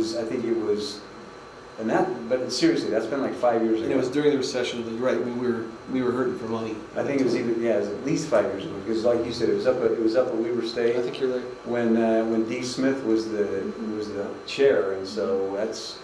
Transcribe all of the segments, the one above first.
I think it was, and that, but seriously, that's been like 5 years ago. And it was during the recession, you're right, we were hurting for money. I think it was either, yeah, it was at least 5 years ago, because like you said, it was up at Weaver State. I think you're right. When D. Smith was the chair, and so it's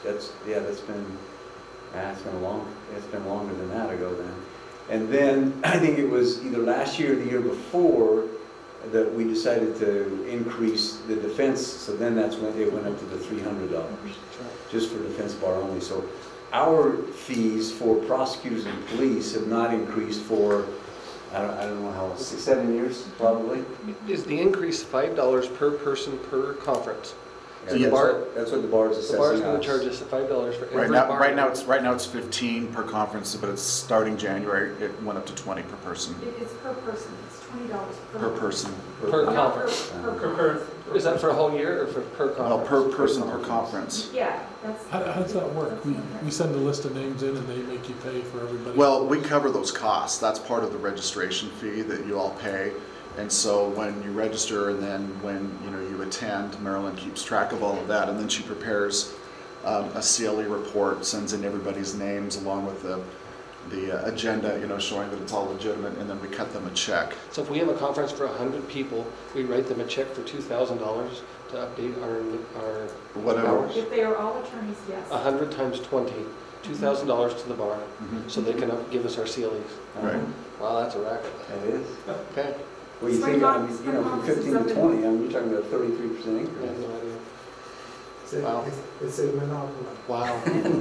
been longer than that ago then. And then I think it was either last year or the year before that we decided to increase the defense, so then that's when it went up to the $300, just for defense bar only. So our fees for prosecutors and police have not increased for, I don't know how long, 6-7 years probably. Is the increase $5 per person per conference? So Yeah, the bar, that's what the bar is assessing. the bar's going us. to charge us $5 for every Right bar. now it's 15 per conference, but it's starting January, it went up to 20 per person. It's per person, it's $20 Per person. Per Yeah, conference. Per. Is that for a whole year or for per Well, conference? per person per conference. Yeah, that's. How does that work? We send a list of names in and they make you pay for everybody? Well, we cover those costs. That's part of the registration fee that you all pay. And so when you register and then when you attend, Marilyn keeps track of all of that, and then she prepares a CLE report, sends in everybody's names along with the agenda, showing that it's all legitimate, and then we cut them a check. So if we have a conference for 100 people, we write them a check for $2,000 to update our Whatever. hours? If they are all attorneys, yes. 100 times 20, $2,000 to the bar, Mhm. so they can give us our CLEs. Right. Wow, that's a racket. It is. Okay. Well, you think, from 15 to 20, you're talking about a 33% I increase. have no idea. It's a, Wow. it's a monopoly. Wow.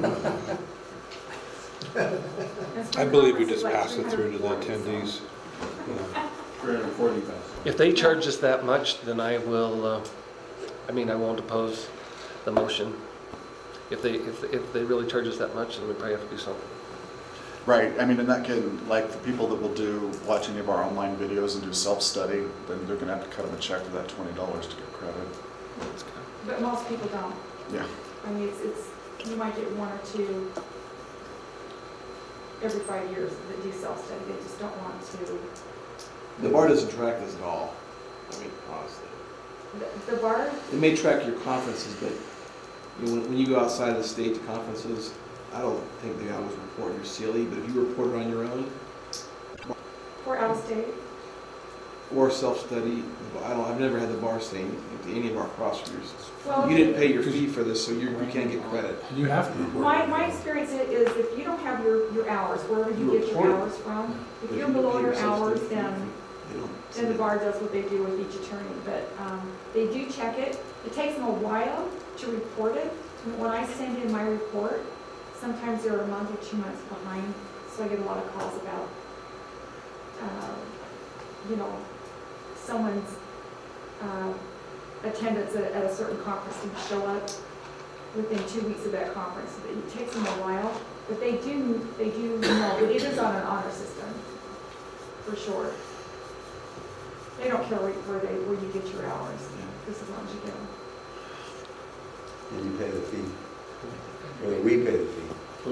I believe we just pass it through to the attendees. If they charge us that much, then I will, I won't oppose the motion. If they really charge us that much, then we probably have to do something. Right, and that can, like the people that will do watch any of our online videos and do self-study, then they're gonna have to cut them a check for that $20 to get credit. That's good. But most people don't. Yeah. It's you might get one or two every 5 years that do self-study. They just don't want to. The bar doesn't track this at all, honestly. The bar, It may track your conferences, but when you go outside of the state to conferences, I don't think they always report your CLE, but if you report it on your own for out of state, or self-study, I've never had the bar say anything to any of our prosecutors. well, You didn't pay your fee for this, so you can't get credit. You have to. my experience is if you don't have your hours, wherever you get your hours from, if you're below your hours, then the bar does what they do with each attorney. But they do check it. It takes them a while to report it. When I send in my report, sometimes they're a month or 2 months behind, so I get a lot of calls about, someone's attendance at a certain conference didn't show up within 2 weeks of that conference. It takes them a while, but they do know. It is on an honor system, for sure. They don't care where you get your hours, just as long as you get them. And you pay the fee. Or we pay the fee.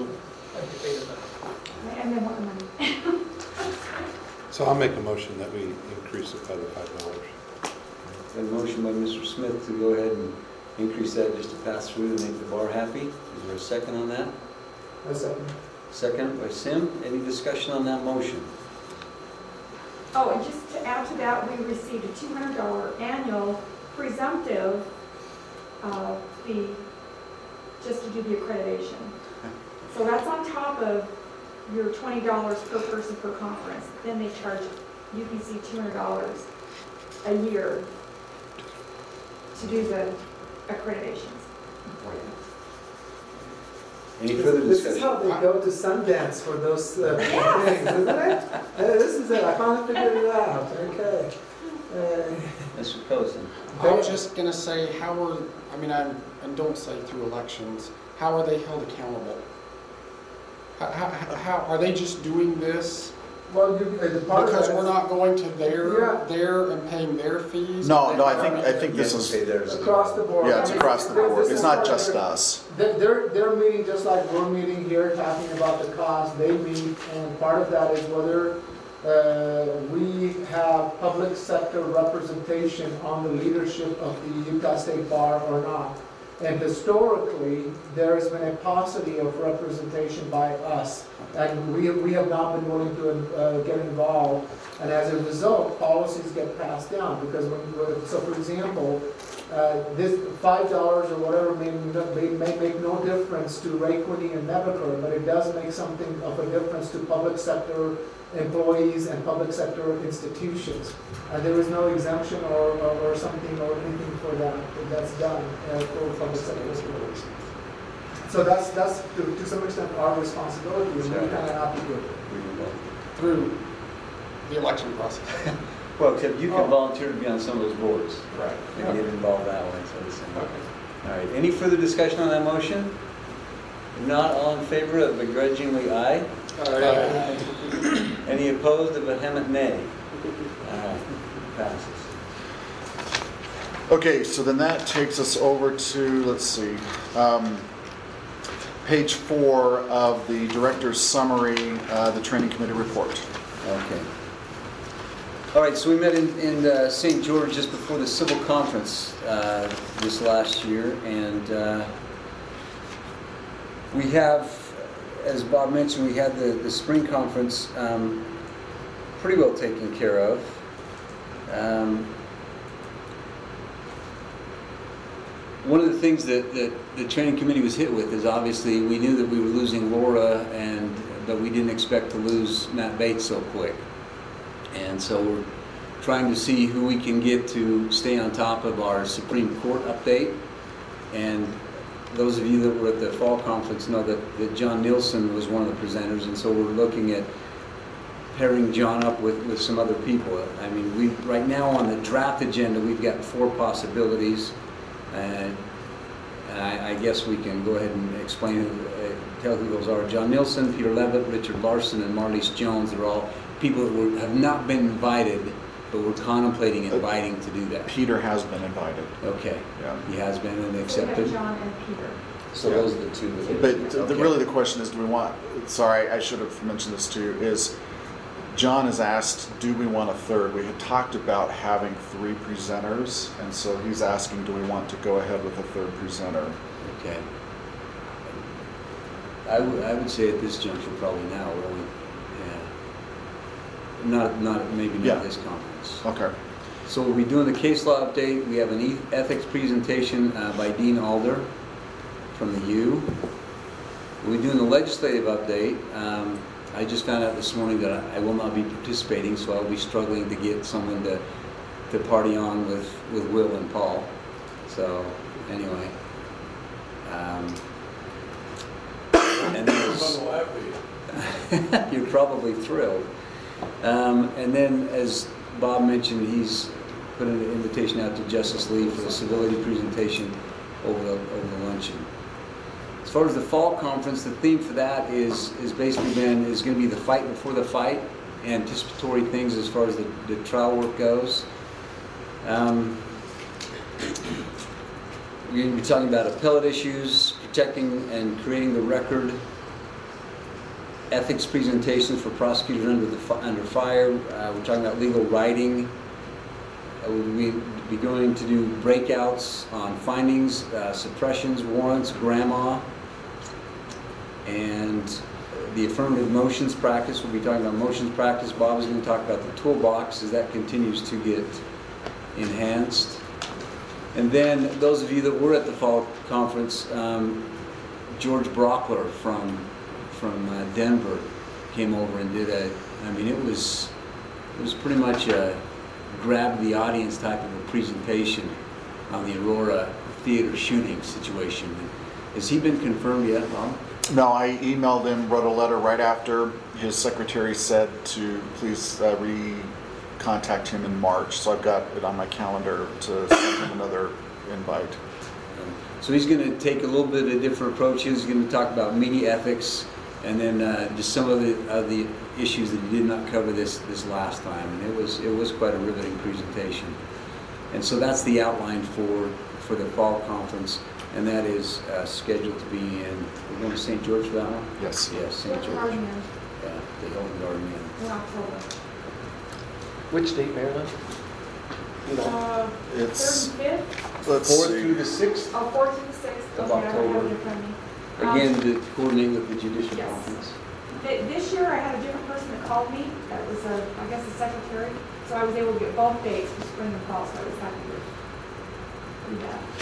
And they want the money. So I'll make a motion that we increase it by the $5. Got a motion by Mr. Smith to go ahead and increase that just to pass through and make the bar happy. Is there a second on that? A second. Second by Sim. Any discussion on that motion? Oh, and just to add to that, we received a $200 annual presumptive fee just to do the accreditation. So that's on top of your $20 per person per conference. Then they charge UPC $200 a year to do the accreditations for you. Any further This is how discussion? they go to Sundance for those things, isn't it? This is it. I finally figured it out. Okay. Mr. Cozen. I was just going to say, and don't say through elections, how are they held accountable? How are they just doing this Well, the part because of we're that not going to Yeah. there and paying their fees? No, I think this Yes, is, pay theirs. is across the board. yeah, it's across the board. This It's is not part of just it. us. They're meeting just like we're meeting here, talking about the cost. They meet, and part of that is whether we have public sector representation on the leadership of the Utah State Bar or not. And historically, there has been a paucity of representation by us. And we have not been willing to get involved. And as a result, policies get passed down. Because so for example, this $5 or whatever may make no difference to Raekwani and Nebuchadnezzar, but it does make something of a difference to public sector employees and public sector institutions. And there is no exemption or something or anything for that's done for public sector employees. So that's to some extent our responsibility, and we kind of have to do it. Through the election process. Well, except you can volunteer to be on some of those boards. Right. And get involved that way, so it's. Okay. All right, any further discussion on that motion? If not, all in favor of begrudgingly aye? Any opposed, a vehement nay? All right, passes. Okay, so then that takes us over to, let's see, page 4 of the director's summary, the training committee report. Okay. All right, so we met in St. George just before the civil conference this last year, and we have, as Bob mentioned, we had the spring conference pretty well taken care of. One of the things that the training committee was hit with is obviously we knew that we were losing Laura, but we didn't expect to lose Matt Bates so quick. And so we're trying to see who we can get to stay on top of our Supreme Court update. And those of you that were at the fall conference know that John Nielsen was one of the presenters, and so we're looking at pairing John up with some other people. I mean, right now on the draft agenda, we've got 4 possibilities. And I guess we can go ahead and explain, tell who those are. John Nielsen, Peter Levitt, Richard Larson, and Marlise Jones. They're all people that have not been invited, but we're contemplating inviting to do that. Peter has been invited. Okay. Yeah. He has been and So we accepted. have John and Peter. So those are the 2. But Okay. really the question is, do we want, sorry, I should have mentioned this to you, is John has asked, do we want a third? We had talked about having 3 presenters, and so he's asking, do we want to go ahead with a 3rd presenter? Okay. I would say at this juncture, probably now, really. Yeah. Maybe not Yeah. this conference. Okay. So we'll be doing the case law update. We have an ethics presentation by Dean Alder from the U. We'll be doing the legislative update. I just found out this morning that I will not be participating, so I'll be struggling to get someone to party on with Will and Paul. So anyway, and you're probably thrilled. And then, as Bob mentioned, he's put an invitation out to Justice Lee for the civility presentation over the luncheon. As far as the fall conference, the theme for that is basically going to be the fight before the fight, anticipatory things as far as the trial work goes. We're going to be talking about appellate issues, protecting and creating the record, ethics presentations for prosecutors under fire. We're talking about legal writing. We'll be going to do breakouts on findings, suppressions, warrants, grandma, and the affirmative motions practice. We'll be talking about motions practice. Bob is going to talk about the toolbox as that continues to get enhanced. And then those of you that were at the fall conference, George Brockler from Denver came over and did it was pretty much a grab the audience type of a presentation on the Aurora theater shooting situation. Has he been confirmed yet, Bob? No, I emailed him, wrote a letter right after. His secretary said to please contact him in March, so I've got it on my calendar to send him another invite. So he's going to take a little bit of a different approach. He's going to talk about media ethics and then just some of the issues that he did not cover this last time. And it was quite a riveting presentation. And so that's the outline for the fall conference, and that is scheduled to be in. We're going to St. George for that one? Yes. Yes, St. George. Garden Yeah, the Hilton Garden Inn. in October. Which date, Marilyn? You know. It's, 3rd and 5th? let's 4th see. through the 6th? Oh, 4th through the 6th. of Okay, I don't have it October. in front of me. Again, to coordinate with the judicial Yes. conference. This year I had a different person that called me, that was, I guess, the secretary, so I was able to get both dates for spring and fall, so I was happy to do that.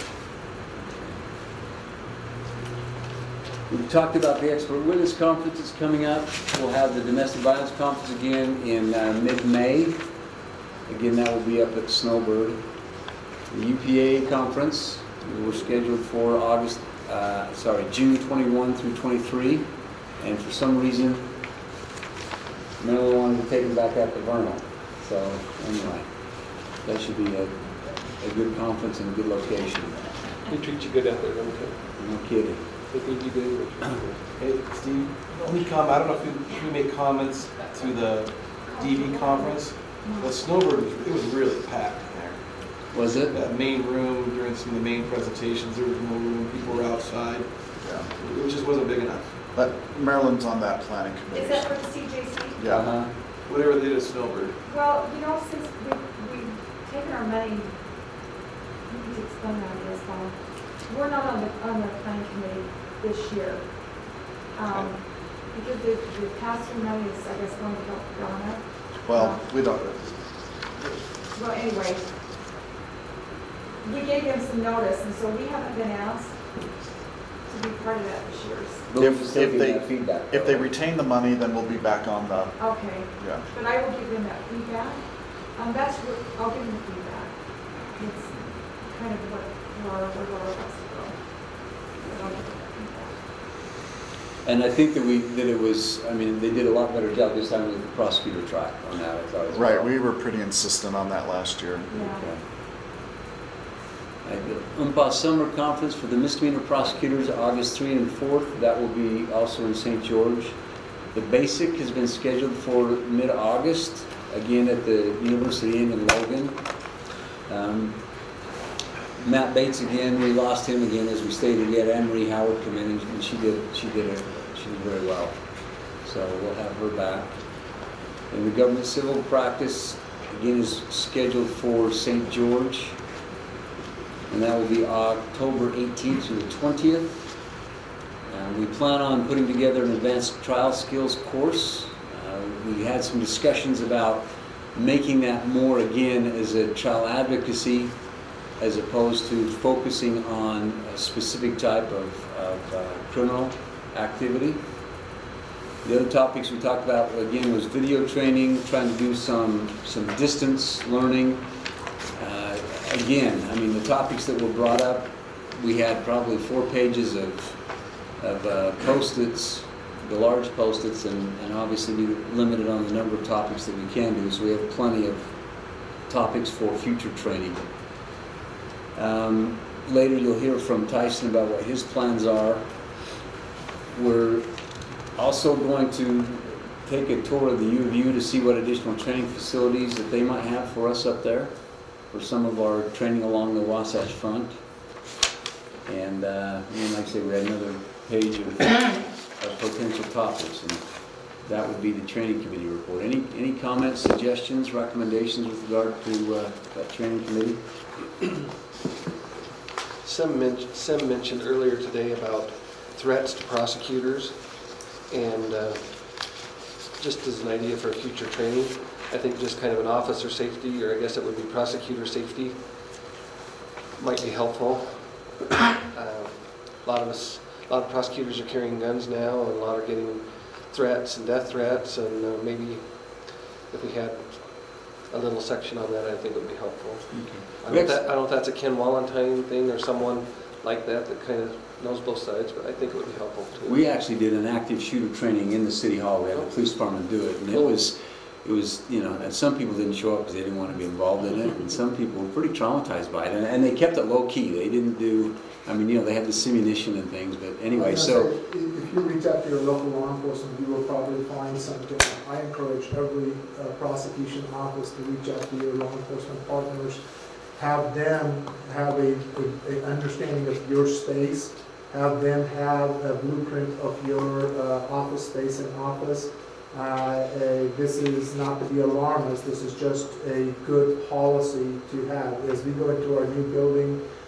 We've talked about the expert witness conference that's coming up. We'll have the domestic violence conference again in mid-May. Again, that will be up at Snowbird. The UPA conference, we're scheduled for June 21 through 23. And for some reason, Maryland wanted to take them back out to Vernal. So anyway, that should be a good conference and a good location. They treat you good out there, don't they? No kidding. They treat you good. Hey, Steve, only comment, I don't know if we made comments to the DV conference, but Snowbird, it was really packed in there. Was it? That main room, during some of the main presentations, there was no room, people were outside. Yeah. It just wasn't big enough. But Maryland's on that planning Is committee. that for the CJC? Yeah. Uh-huh. Whatever they did at Snowbird. Well, you know, since we've taken our money, you need to explain that, I guess, Bob. We're not on the planning committee this year. Because the pass-through money is, I guess, going to help Donna. Well, we don't, Well, anyway, we gave them some notice, and so we haven't been asked to be part of that this year. But we're If- still if getting they- that feedback. if they retain the money, then we'll be back on the, Okay, yeah. but I will give them that feedback. That's what, I'll give them the feedback. It's kind of where Laura wants to go. But I'll give them that feedback. And I think that it was, I mean, they did a lot better job this time with the prosecutor track on that, I thought as well. Right, we were pretty insistent on that last year. Yeah. Okay. The UMPA Summer Conference for the misdemeanor prosecutors, August 3 and 4th. That will be also in St. George. The BASIC has been scheduled for mid-August, again at the University Inn in Logan. Matt Bates again, we lost him again as we stated. We had Anne-Marie Howard come in and she did very well. So we'll have her back. And the government civil practice again is scheduled for St. George. And that will be October 18th through the 20th. We plan on putting together an advanced trial skills course. We had some discussions about making that more again as a trial advocacy as opposed to focusing on a specific type of criminal activity. The other topics we talked about again was video training, trying to do some distance learning. Again, I mean, the topics that were brought up, we had probably 4 pages of Post-its, the large Post-its, and obviously we limited on the number of topics that we can do, so we have plenty of topics for future training. Later you'll hear from Tyson about what his plans are. We're also going to take a tour of the U of U to see what additional training facilities that they might have for us up there for some of our training along the Wasatch Front. And like I say, we had another page of potential topics, and that would be the training committee report. Any comments, suggestions, recommendations with regard to that training committee? Sem mentioned earlier today about threats to prosecutors, and just as an idea for future training, I think just kind of an officer safety, or I guess it would be prosecutor safety, might be helpful. A lot of prosecutors are carrying guns now, and a lot are getting threats and death threats, and maybe if we had a little section on that, I think it would be helpful. I don't know if that's a Ken Wallentine thing or someone like that kind of knows both sides, but I think it would be helpful too. We actually did an active shooter training in the city hall. We had the police department do it, and it was, and some people didn't show up because they didn't want to be involved in it, and some people were pretty traumatized by it, and they kept it low key. They didn't do, they had the simunition and things, but anyway, so. If you reach out to your local law enforcement, you will probably find something. I encourage every prosecution office to reach out to your law enforcement partners, have them have a understanding of your space, have them have a blueprint of your office space and office. This is not to be alarmist, this is just a good policy to have. As we go into our new building,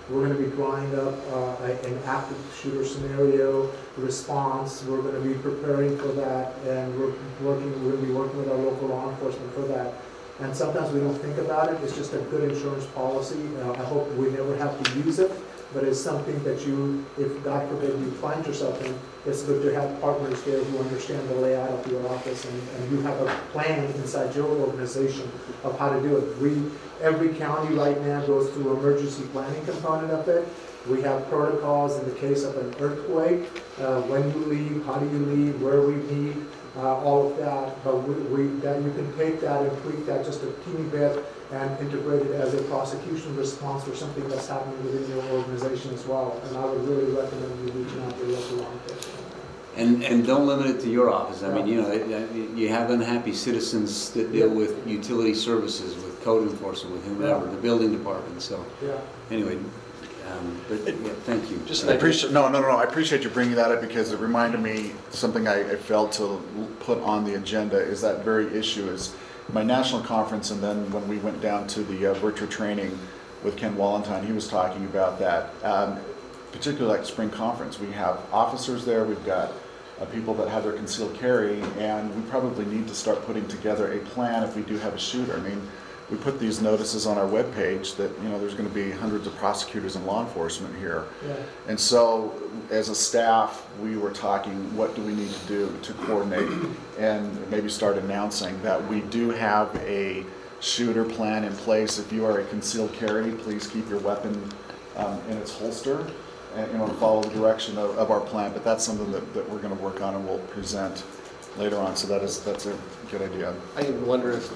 We're gonna be drawing up an active shooter scenario response. We're gonna be preparing for that, and we're gonna be working with our local law enforcement for that. And sometimes we don't think about it, it's just a good insurance policy. I hope we never have to use it, but it's something that you, if God forbid you find yourself in, it's good to have partners there who understand the layout of your office, and you have a plan inside your organization of how to do it. Every county right now goes through emergency planning component of it. We have protocols in the case of an earthquake, when you leave, how do you leave, where we meet, all of that. But that you can take that and tweak that just a teeny bit and integrate it as a prosecution response for something that's happening within your organization as well. And I would really recommend you reaching out to your local law enforcement. And don't limit it to your office. I mean, you know, you have unhappy citizens that deal with utility services, with code enforcement, with whomever, the building department, so. Yeah. Anyway, but yeah, thank you. Just I appreciate, no, I appreciate you bringing that up, because it reminded me, something I failed to put on the agenda is that very issue is my national conference, and then when we went down to the virtual training with Ken Wallentine, he was talking about that. Particularly like spring conference, we have officers there, we've got people that have their concealed carry, and we probably need to start putting together a plan if we do have a shooter. I mean, we put these notices on our webpage that, you know, there's going to be hundreds of prosecutors and law enforcement here. Yeah. And so as a staff, we were talking, what do we need to do to coordinate and maybe start announcing that we do have a shooter plan in place. If you are a concealed carry, please keep your weapon in its holster, and, you know, follow the direction of our plan. But that's something that we're going to work on and we'll present later on. So that's a good idea. I even wonder if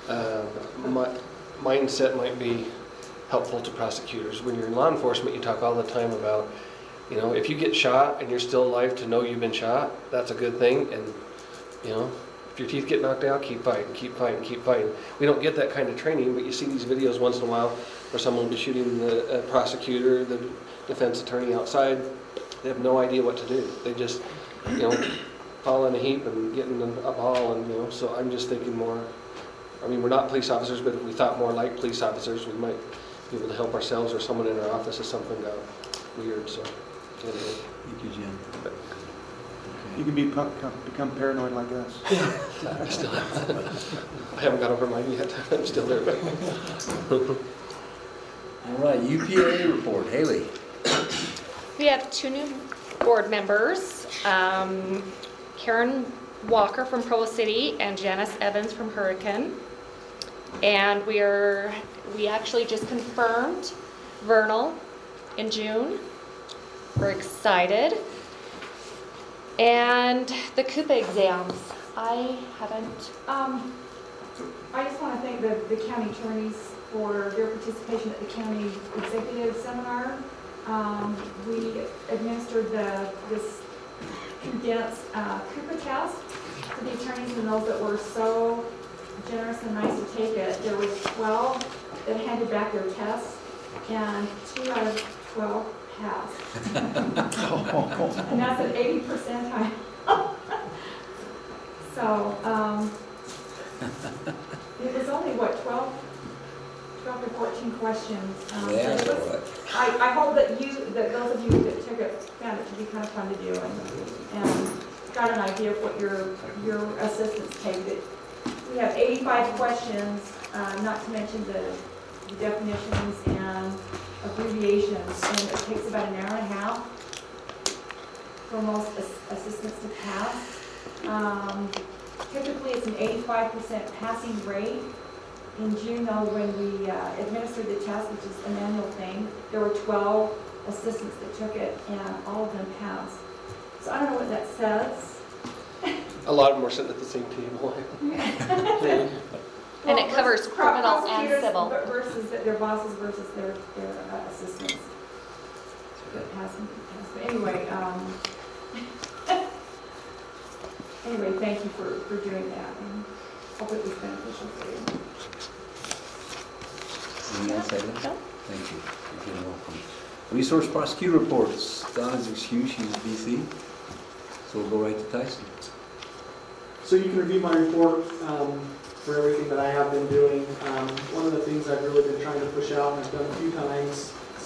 mindset might be helpful to prosecutors. When you're in law enforcement, you talk all the time about, you know, if you get shot and you're still alive, to know you've been shot, that's a good thing. And, you know, if your teeth get knocked out, keep fighting, keep fighting, keep fighting. We don't get that kind of training, but you see these videos once in a while where someone will be shooting the prosecutor, the defense attorney outside. They have no idea what to do. They just, you know, fall in a heap and get in a ball, and, you know, so I'm just thinking more. I mean, we're not police officers, but if we thought more like police officers, we might be able to help ourselves or someone in our office if something got weird, so. Anyway. Thank you, Jim. You can become paranoid like us. I still I haven't got over mine yet. I'm still there. All right, UPA report, Haley. We have 2 new board members, Karen Walker from Provo City and Janice Evans from Hurricane. And we actually just confirmed Vernal in June. We're excited. And the Coupa exams, I haven't. I just want to thank the county attorneys for their participation at the county executive seminar. We administered this condensed Coupa test to the attorneys and those that were so generous and nice to take it. There was 12 that handed back their tests, and 2 out of 12 passed. And that's an 80 percentile. So it was only, what, 12 to 14 questions. Yeah, so it was, I hope that those of you that took it found it to be kind of fun to do and got an idea of what your assistants take. We have 85 questions, not to mention the definitions and abbreviations, and it takes about an hour and a half for most assistants to pass. Typically, it's an 85% passing rate. In June, though, when we administered the test, which is an annual thing, there were 12 assistants that took it, and all of them passed. So I don't know what that says. A lot of them were sitting at the same table. And it covers criminal and civil. Versus their bosses versus their assistants. That passing. But anyway, anyway, thank you for doing that, and hope it was beneficial for you. Anything else, Haley? No. Thank you. You're welcome. Resource prosecutor reports. Donna's excused, she's in DC. So we'll go right to Tyson. So you can review my report for everything that I have been doing. One of the things I've really been trying to push out, and I've done a few times,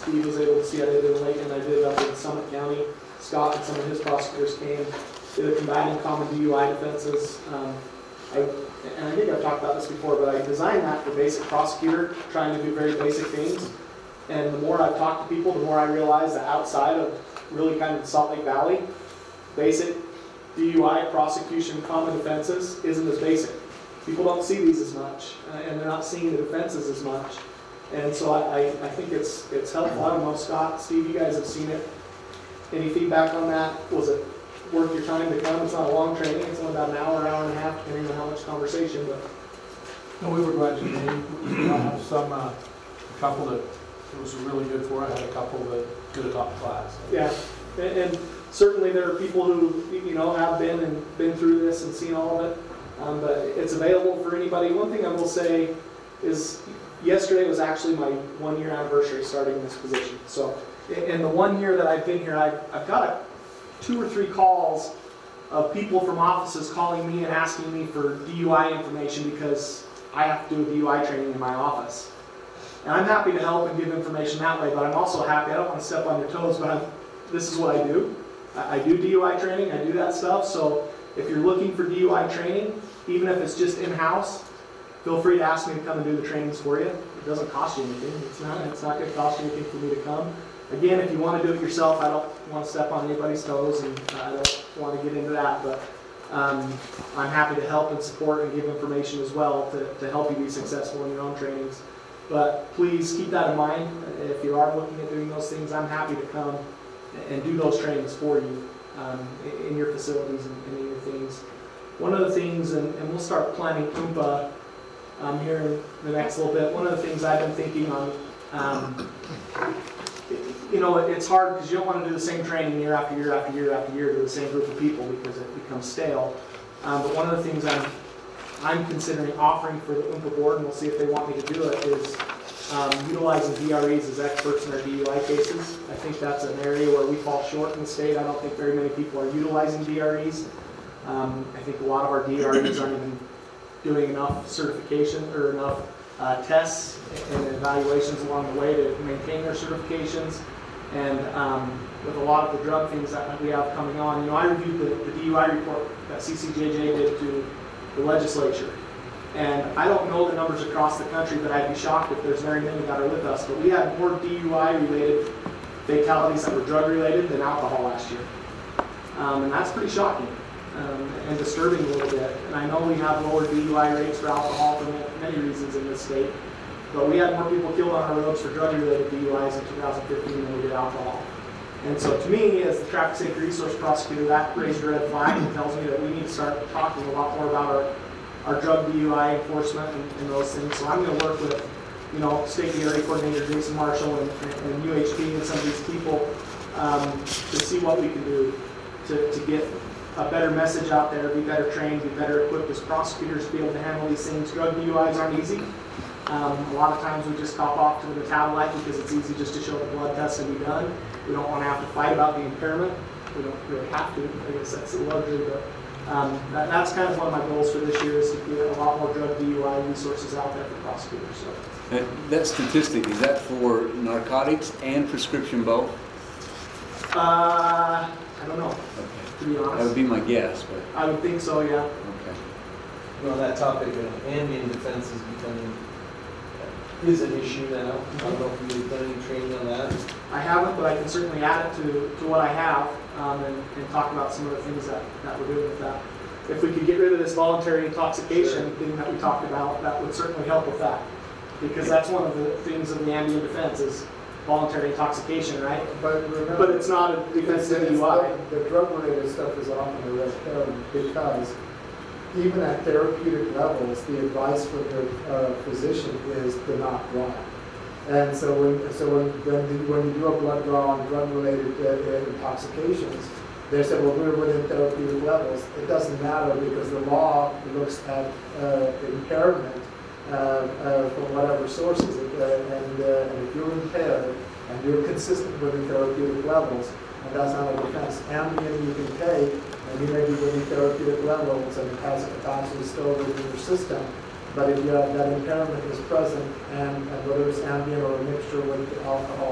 Steve was able to see, I did in Layton, I did up in Summit County. Scott and some of his prosecutors came, did a combating common DUI defenses. And I think I've talked about this before, but I designed that for basic prosecutor, trying to do very basic things. And the more I've talked to people, the more I realize that outside of really kind of the Salt Lake Valley, basic DUI prosecution common defenses isn't as basic. People don't see these as much, and they're not seeing the defenses as much. And so I think it's helpful. I don't know, Scott, Steve, you guys have seen it. Any feedback on that? Was it worth your time to come? It's not a long training. It's only about an hour and a half, depending on how much conversation. But No, we were glad you came. I have some, a couple that it was really good for. I had a couple that did a top class. yeah, and certainly there are people who have been through this and seen all of it. But it's available for anybody. One thing I will say is yesterday was actually my 1-year anniversary starting in this position. So in the 1 year that I've been here, I've got 2 or 3 calls of people from offices calling me and asking me for DUI information because I have to do a DUI training in my office. And I'm happy to help and give information that way, but I'm also happy, I don't want to step on your toes, but this is what I do. I do DUI training, I do that stuff, so if you're looking for DUI training, even if it's just in-house, feel free to ask me to come and do the trainings for you. It doesn't cost you anything. It's not going to cost you anything for me to come. Again, if you want to do it yourself, I don't want to step on anybody's toes, and I don't want to get into that, but I'm happy to help and support and give information as well to help you be successful in your own trainings. But please keep that in mind. If you are looking at doing those things, I'm happy to come and do those trainings for you in your facilities and in your things. One of the things, and we'll start planning UMPA here in the next little bit, one of the things I've been thinking on, it's hard because you don't want to do the same training year after year after year after year to the same group of people because it becomes stale. But one of the things I'm considering offering for the UMPA board, and we'll see if they want me to do it, is utilizing DREs as experts in our DUI cases. I think that's an area where we fall short in the state. I don't think very many people are utilizing DREs. I think a lot of our DREs aren't even doing enough certification or enough tests and evaluations along the way to maintain their certifications. And with a lot of the drug things that we have coming on, I reviewed the DUI report that CCJJ did to the legislature. And I don't know the numbers across the country, but I'd be shocked if there's very many that are with us. But we had more DUI-related fatalities that were drug-related than alcohol last year. And that's pretty shocking and disturbing a little bit. And I know we have lower DUI rates for alcohol for many reasons in this state. But we had more people killed on our roads for drug-related DUIs in 2015 than we did alcohol. And so to me, as the traffic safety resource prosecutor, that raised a red flag and tells me that we need to start talking a lot more about our drug DUI enforcement and those things. So I'm going to work with, State DRA Coordinator Jason Marshall and UHP and some of these people to see what we can do to get a better message out there, be better trained, be better equipped as prosecutors to be able to handle these things. Drug DUIs aren't easy. A lot of times we just cop off to the metabolite because it's easy just to show the blood test and be done. We don't want to have to fight about the impairment. We don't really have to. I guess that's the luxury, but that's kind of one of my goals for this year is to get a lot more drug DUI resources out there for prosecutors. So. That statistic, is that for narcotics and prescription both? I don't know, Okay. to be honest. That would be my guess, but I would think so, yeah. okay. Well, on that topic of ambient defense is an issue now. I don't know if you've done any training on that. I haven't, but I can certainly add it to what I have and talk about some of the things that we're doing with that. If we could get rid of this voluntary intoxication thing that we talked about, that would certainly help with that. Because that's one of the things of the ambient defense is voluntary intoxication, right? But it's not a defense to DUI. The drug-related stuff is often a red herring because even at therapeutic levels, the advice for the physician is to not drive. And so when you do a blood draw on drug-related intoxications, they said, well, we're within therapeutic levels. It doesn't matter because the law looks at impairment from whatever sources. And if you're impaired and you're consistent with the therapeutic levels, and that's not a defense. Ambien you can take, and you may be within therapeutic levels and it has a capacity stored within your system. But if you have that impairment is present, and whether it's Ambien or a mixture with alcohol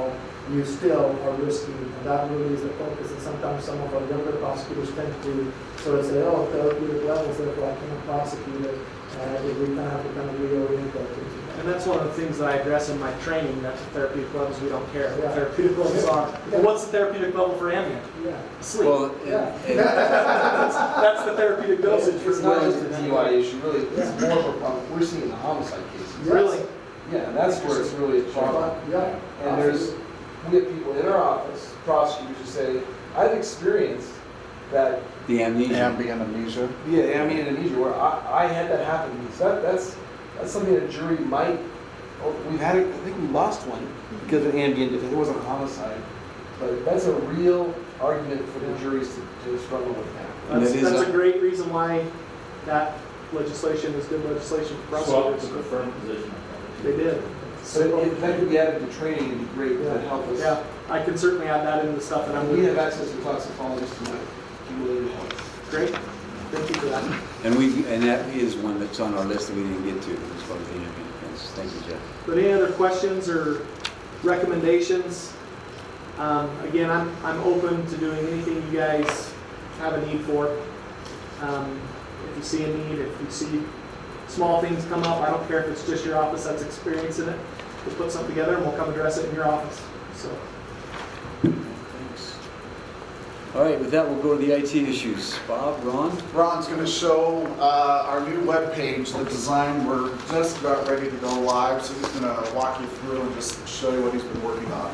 you still are risking, and that really is the focus. And sometimes some of our younger prosecutors tend to sort of say, oh, therapeutic levels, therefore I cannot prosecute it. And we kind of have to kind of reorient that thinking. And that's one of the things that I address in my training, that the therapeutic levels, we don't care. Yeah. The therapeutic levels are, well, what's the therapeutic level for Ambien? Yeah. Sleep. Well, Yeah. That's the therapeutic dosage for It's not just a DUI. DUI issue, really, it's more of a problem, we're seeing the homicide cases. Really? Yeah, that's where it's really a problem. Yeah. And we have people in our office, prosecutors who say, I've experienced that, the amnesia. Ambient amnesia. yeah, I mean, in amnesia, where I had that happen to me. So that's something a jury might, we've had it, I think we lost one because of ambient, if it wasn't a homicide. But that's a real argument for the juries to struggle with that. And it is That's a- a great reason why that legislation is good legislation for prosecutors. took a firm position. They did. So if that could be added to training, it'd be great, to help us. Yeah, I can certainly add that into the stuff that I'm We doing. have access to toxicologists tonight, accumulated health. Great, thank you for that. And that is one that's on our list that we didn't get to as far as the ambient defense. Thank you, Jeff. But any other questions or recommendations? Again, I'm open to doing anything you guys have a need for. If you see a need, if you see small things come up, I don't care if it's just your office that's experiencing it. We'll put something together and we'll come address it in your office. So, Thanks. All right, with that, we'll go to the IT issues. Bob, Ron? Ron's going to show our new webpage, the design. We're just about ready to go live, so he's going to walk you through and just show you what he's been working on.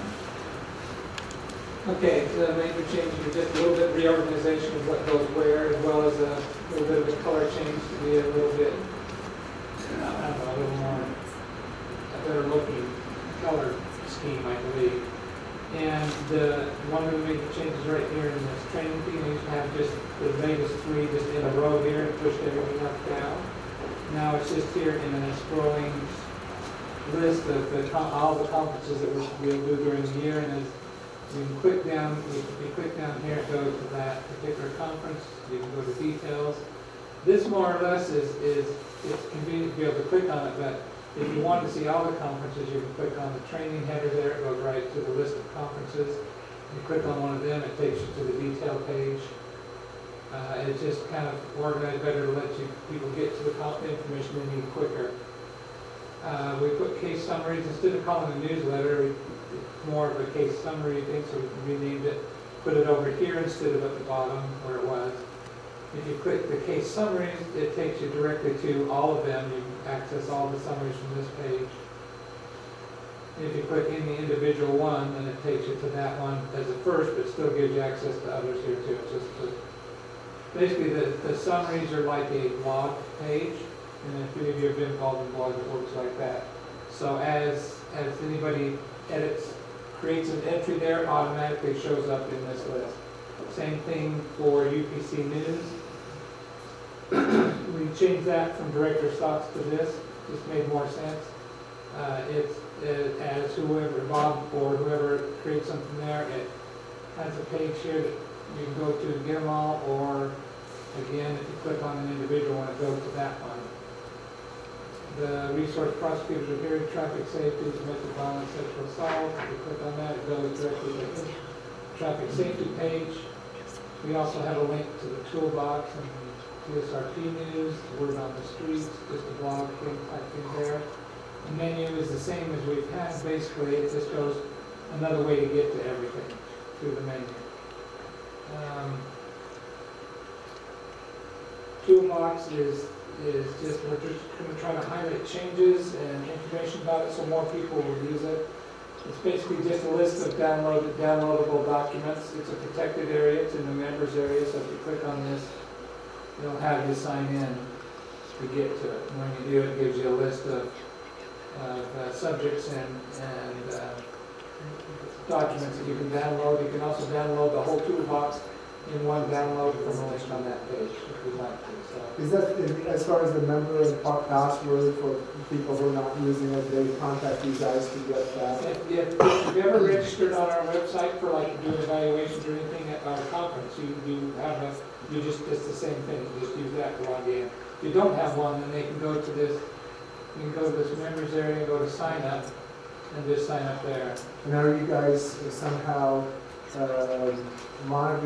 Okay, the major change is just a little bit reorganization of what goes where, as well as a little bit of a color change to be a little bit, I don't know, a little more, a better looking color scheme, I believe. And one of the major changes right here in this training thing, we used to have just the latest three just in a row here and pushed everything up down. Now it's just here in a scrolling list of all the conferences that we'll do during the year, and as you can click down, if you click down here, it goes to that particular conference. You can go to details. This more or less it's convenient to be able to click on it, but if you want to see all the conferences, you can click on the training header there. It goes right to the list of conferences. You click on one of them, it takes you to the detail page. It's just kind of organized better to let people get to the information they need quicker. We put case summaries instead of calling it a newsletter. It's more of a case summary thing, so we renamed it. Put it over here instead of at the bottom where it was. If you click the case summaries, it takes you directly to all of them. You can access all the summaries from this page. If you click any individual one, then it takes you to that one as a first, but still gives you access to others here too. It's just basically the summaries are like a blog page, and if any of you have been involved in blogs, it works like that. So as anybody edits, creates an entry there, it automatically shows up in this list. Same thing for UPC News. We changed that from Director Stocks to this, just made more sense. As whoever, Bob or whoever creates something there, it has a page here that you can go to and get them all, or again, if you click on an individual one, it goes to that one. The resource prosecutors are here, traffic safety, domestic violence, sexual assault. If you click on that, it goes directly to the traffic safety page. We also have a link to the toolbox and TSRP news, word on the streets, just a blog thing type thing there. The menu is the same as we've had. Basically, it just goes another way to get to everything through the menu. Toolbox is just, we're just going to try to highlight changes and information about it so more people will use it. It's basically just a list of downloadable documents. It's a protected area. It's in the members area, so if you click on this, it'll have you sign in to get to it. And when you do, it gives you a list of subjects and documents that you can download. You can also download the whole toolbox in one download from a link on that page if you'd like to. So. Is that, as far as the member and password for people who are not using it, they contact you guys to get that? If you've ever registered on our website for like doing evaluations or anything at our conference, it's the same thing. You just use that to log in. If you don't have one, then they can go to this. You can go to this members area and go to sign up, and just sign up there. And are you guys somehow monitoring